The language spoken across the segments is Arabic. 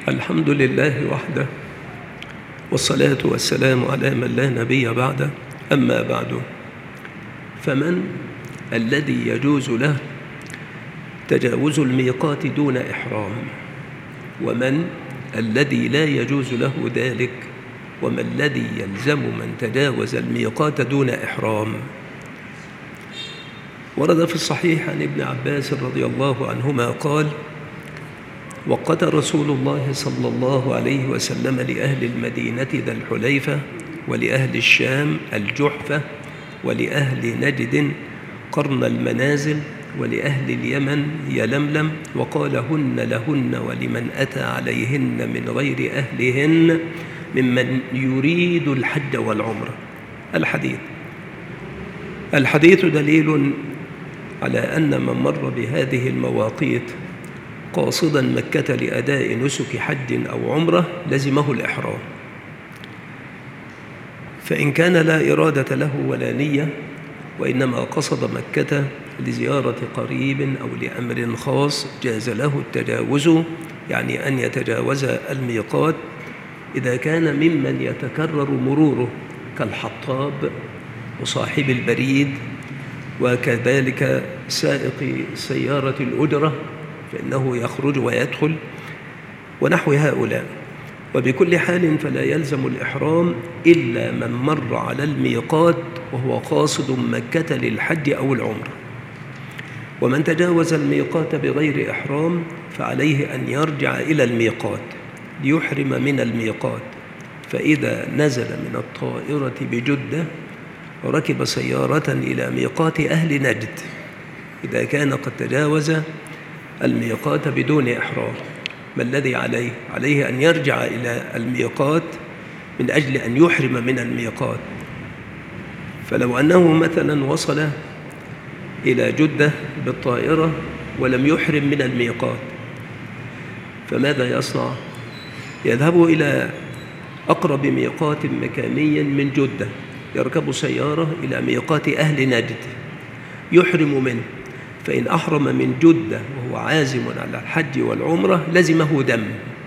الحمد لله وحده، والصلاة والسلام على من لا نبي بعده. أما بعد، فمن الذي يجوز له تجاوز الميقات دون إحرام؟ ومن الذي لا يجوز له ذلك؟ وما الذي يلزم من تجاوز الميقات دون إحرام؟ ورد في الصحيح عن ابن عباس رضي الله عنهما قال: وقت رسول الله صلى الله عليه وسلم لأهل المدينة ذا الحليفة، ولأهل الشام الجحفة، ولأهل نجد قرن المنازل، ولأهل اليمن يلملم، وقال: هن لهن ولمن أتى عليهن من غير أهلهن ممن يريد الحج والعمرة. الحديث دليل على أن من مر بهذه المواقيت قاصدا مكة لأداء نسك حج أو عمرة لزمه الإحرام، فإن كان لا إرادة له ولا نية، وإنما قصد مكة لزيارة قريب أو لأمر خاص، جاز له التجاوز، يعني أن يتجاوز الميقات إذا كان ممن يتكرر مروره كالحطاب وصاحب البريد، وكذلك سائق سيارة الأجرة فإنه يخرج ويدخل ونحو هؤلاء. وبكل حال فلا يلزم الإحرام إلا من مر على الميقات وهو قاصد مكة للحج أو العمرة. ومن تجاوز الميقات بغير إحرام فعليه أن يرجع إلى الميقات ليحرم من الميقات، فإذا نزل من الطائرة بجدة وركب سيارة إلى ميقات أهل نجد إذا كان قد تجاوز الميقات بدون إحرام، ما الذي عليه؟ عليه أن يرجع إلى الميقات من أجل أن يحرم من الميقات. فلو أنه مثلا وصل إلى جدة بالطائرة ولم يحرم من الميقات، فماذا يصنع؟ يذهب إلى أقرب ميقات مكاني من جدة، يركب سيارة إلى ميقات أهل نجد يحرم منه، فإن أحرم من جدة وهو عازم على الحج والعمرة لزمه دم،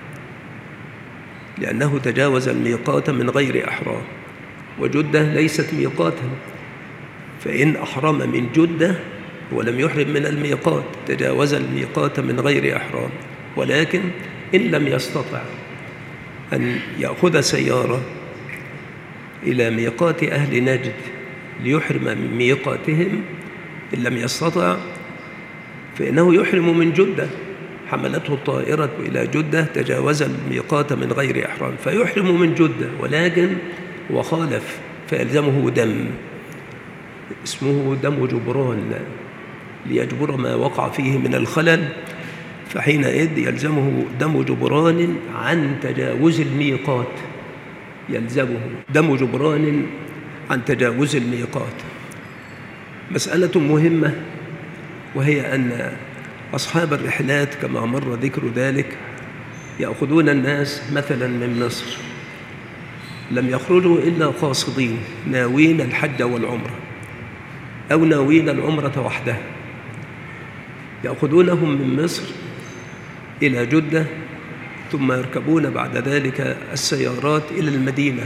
لأنه تجاوز الميقات من غير إحرام، وجدة ليست ميقاتا، فإن أحرم من جدة ولم يحرم من الميقات تجاوز الميقات من غير إحرام. ولكن إن لم يستطع أن يأخذ سيارة إلى ميقات أهل نجد ليحرم من ميقاتهم، إن لم يستطع فإنه يحرم من جدة، حملته الطائرة إلى جدة تجاوز الميقات من غير إحرام فيحرم من جدة، ولكن وخالف فيلزمه دم اسمه دم جبران ليجبر ما وقع فيه من الخلل، فحينئذ يلزمه دم جبران عن تجاوز الميقات، يلزمه دم جبران عن تجاوز الميقات. مسألة مهمة، وهي أن أصحاب الرحلات كما مر ذكر ذلك يأخذون الناس مثلا من مصر، لم يخرجوا إلا قاصدين ناوين الحج والعمرة أو ناوين العمرة وحدها، يأخذونهم من مصر إلى جدة، ثم يركبون بعد ذلك السيارات إلى المدينة،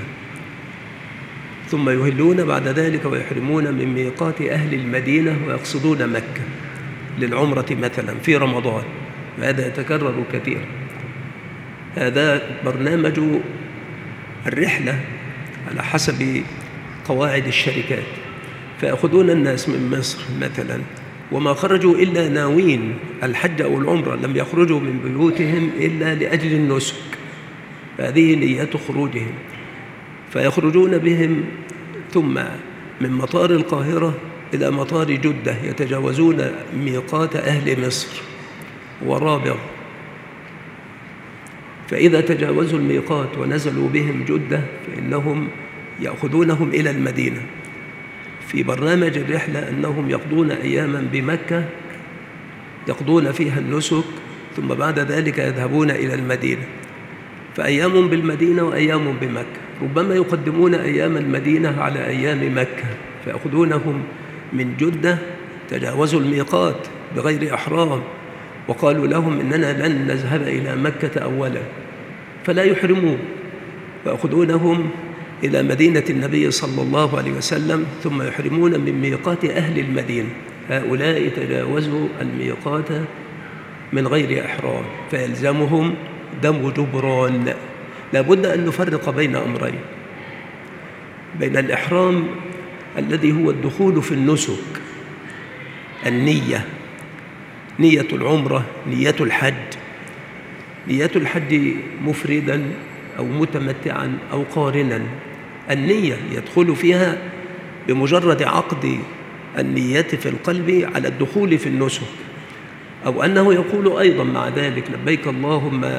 ثم يهلون بعد ذلك ويحرمون من ميقات أهل المدينة ويقصدون مكة للعمرة مثلا في رمضان، وهذا يتكرر كثيرا. هذا برنامج الرحلة على حسب قواعد الشركات، فيأخذون الناس من مصر مثلا وما خرجوا إلا ناوين الحج أو العمرة، لم يخرجوا من بيوتهم إلا لأجل النسك، فهذه نية خروجهم، فيخرجون بهم ثم من مطار القاهرة إلى مطار جدة يتجاوزون ميقات أهل مصر ورابغ، فإذا تجاوزوا الميقات ونزلوا بهم جدة فإنهم يأخذونهم إلى المدينة. في برنامج الرحلة أنهم يقضون أياما بمكة يقضون فيها النسك، ثم بعد ذلك يذهبون إلى المدينة، فأيام بالمدينة وأيام بمكة، ربما يقدمون أيام المدينة على أيام مكة، فيأخذونهم من جدة تجاوزوا الميقات بغير إحرام، وقالوا لهم إننا لن نذهب إلى مكة أولا، فلا يحرمون، ويأخذونهم إلى مدينة النبي صلى الله عليه وسلم ثم يحرمون من ميقات أهل المدينة. هؤلاء تجاوزوا الميقات من غير إحرام فيلزمهم دم جبران. لابد أن نفرق بين أمرين: بين الإحرام الذي هو الدخول في النسك، النية، نية العمرة، نية الحج. نية الحج مفردا أو متمتعا أو قارنا، النية يدخل فيها بمجرد عقد النية في القلب على الدخول في النسك، أو أنه يقول أيضا مع ذلك لبيك اللهم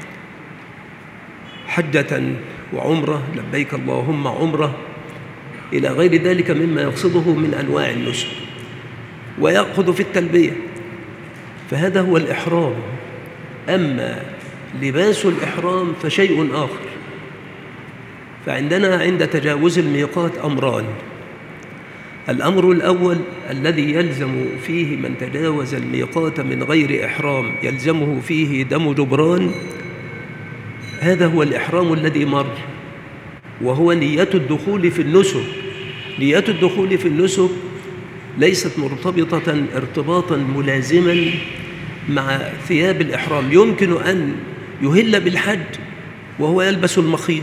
حجة وعمرة، لبيك اللهم عمرة، إلى غير ذلك مما يقصده من أنواع النسك، ويأخذ في التلبية. فهذا هو الإحرام. أما لباس الإحرام فشيء آخر. فعندنا عند تجاوز الميقات أمران: الأمر الأول الذي يلزم فيه من تجاوز الميقات من غير إحرام يلزمه فيه دم جبران، هذا هو الإحرام الذي مر، وهو نية الدخول في النسك. نية الدخول في النسك ليست مرتبطة ارتباطا ملازما مع ثياب الإحرام. يمكن أن يهل بالحج وهو يلبس المخيط.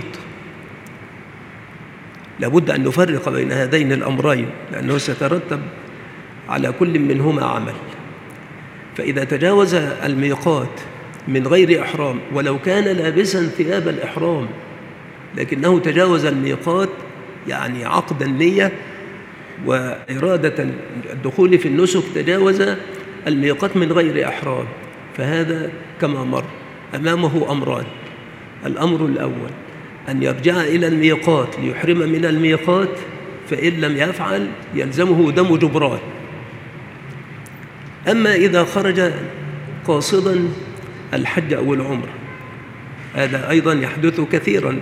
لابد أن نفرق بين هذين الأمرين، لأنه سيترتب على كل منهما عمل. فإذا تجاوز الميقات من غير إحرام ولو كان لابسا ثياب الإحرام، لكنه تجاوز الميقات يعني عقد النية وإرادة الدخول في النسك، تجاوز الميقات من غير إحرام، فهذا كما مر أمامه أمران: الأمر الأول أن يرجع إلى الميقات ليحرم من الميقات، فإن لم يفعل يلزمه دم جبران. أما إذا خرج قاصدا الحج أو العمرة، هذا أيضا يحدث كثيرا،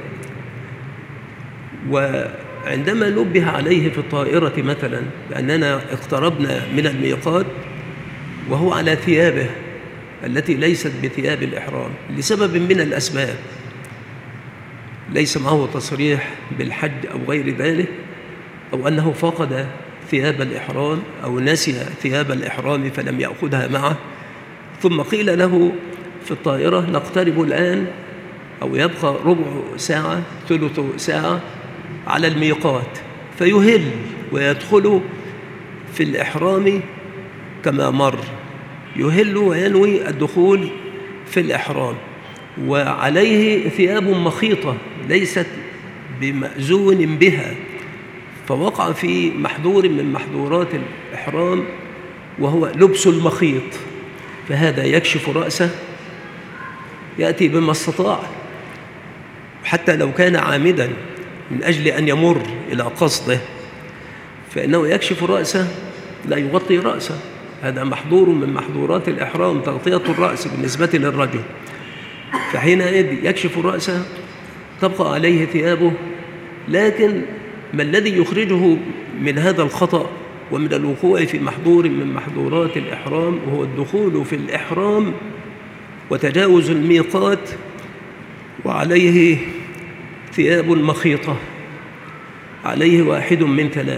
وعندما نبه عليه في الطائرة مثلا بأننا اقتربنا من الميقات وهو على ثيابه التي ليست بثياب الإحرام لسبب من الأسباب، ليس معه تصريح بالحج أو غير ذلك، أو أنه فقد ثياب الإحرام أو نسي ثياب الإحرام فلم يأخذها معه، ثم قيل له في الطائرة نقترب الآن أو يبقى ربع ساعة ثلث ساعة على الميقات، فيهل ويدخل في الإحرام كما مر، يهل وينوي الدخول في الإحرام، وعليه ثياب مخيطة ليست بمأذون بها، فوقع في محظور من محظورات الإحرام وهو لبس المخيط، فهذا يكشف رأسه، يأتي بما استطاع حتى لو كان عامدا من أجل أن يمر إلى قصده، فإنه يكشف رأسه لا يغطي رأسه، هذا محظور من محظورات الإحرام، تغطية الرأس بالنسبة للرجل، فحينئذ يكشف رأسه تبقى عليه ثيابه. لكن ما الذي يخرجه من هذا الخطأ ومن الوقوع في محظور من محظورات الإحرام؟ وهو الدخول في الإحرام وتجاوز الميقات وعليه ثياب مخيطة، عليه واحد من ثلاث: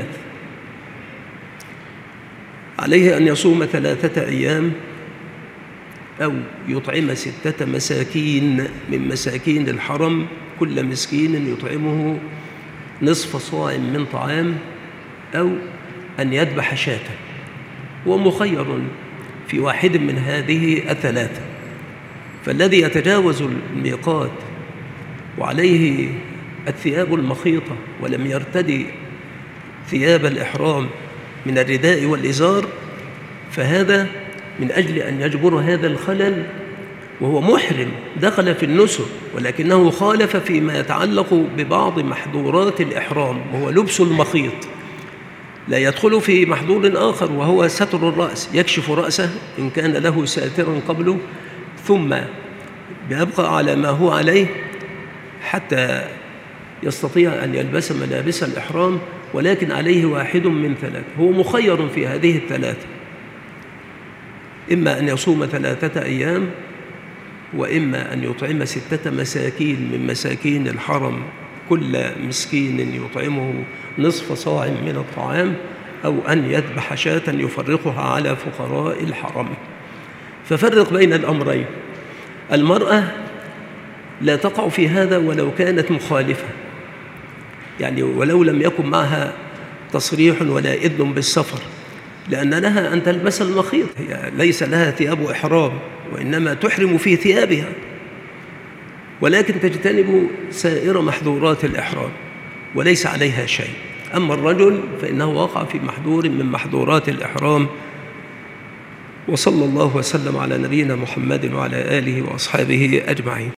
عليه أن يصوم 3 أيام أو يطعم 6 مساكين من مساكين الحرم، كل مسكين يطعمه نصف صاع من طعام، أو أن يذبح شاة. هو مخير في واحد من هذه ال3. فالذي يتجاوز الميقات وعليه الثياب المخيطة ولم يرتدي ثياب الإحرام من الرداء والإزار، فهذا من أجل أن يجبر هذا الخلل وهو محرم دخل في النسك، ولكنه خالف فيما يتعلق ببعض محظورات الإحرام وهو لبس المخيط، لا يدخل في محظور آخر وهو ستر الرأس، يكشف رأسه إن كان له ساترا قبله، ثم يبقى على ما هو عليه حتى يستطيع أن يلبس ملابس الإحرام، ولكن عليه واحد من 3. هو مخير في هذه ال3: إما أن يصوم 3 أيام وإما أن يطعم 6 مساكين من مساكين الحرم، كل مسكين يطعمه نصف صاع من الطعام، أو أن يذبح شاة يفرقها على فقراء الحرم. ففرق بين الأمرين. المرأة لا تقع في هذا ولو كانت مخالفة، يعني ولو لم يكن معها تصريح ولا إذن بالسفر، لأن لها أن تلبس المخيط، هي ليس لها ثياب إحرام وإنما تحرم في ثيابها، ولكن تجتنب سائر محظورات الإحرام وليس عليها شيء. أما الرجل فإنه وقع في محظور من محظورات الإحرام. وصلى الله وسلم على نبينا محمد وعلى آله وأصحابه أجمعين.